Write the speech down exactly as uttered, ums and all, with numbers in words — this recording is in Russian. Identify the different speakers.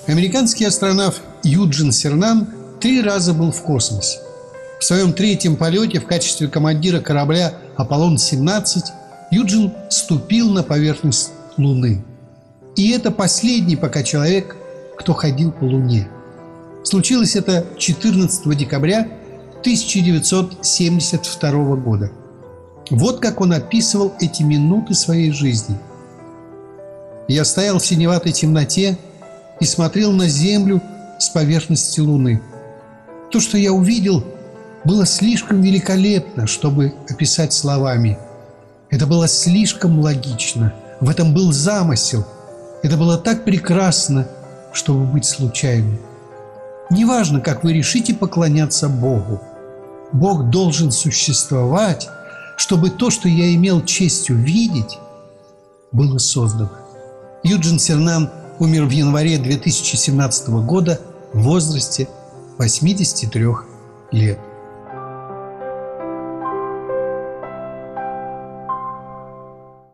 Speaker 1: Американский астронавт Юджин Сернан три раза был в космосе. В своем третьем полете в качестве командира корабля «Аполлон семнадцать» Юджин ступил на поверхность Луны. И это последний пока человек, кто ходил по Луне. Случилось это четырнадцатого декабря тысяча девятьсот семьдесят второго года. Вот как он описывал эти минуты своей жизни. «Я стоял в синеватой темноте и смотрел на Землю с поверхности Луны. То, что я увидел, было слишком великолепно, чтобы описать словами. Это было слишком логично. В этом был замысел. Это было так прекрасно, чтобы быть случайным. Неважно, как вы решите поклоняться Богу. Бог должен существовать, чтобы то, что я имел честь увидеть, было создано». Юджин Сернан умер в январе две тысячи семнадцатого года в возрасте восьмидесяти трёх лет.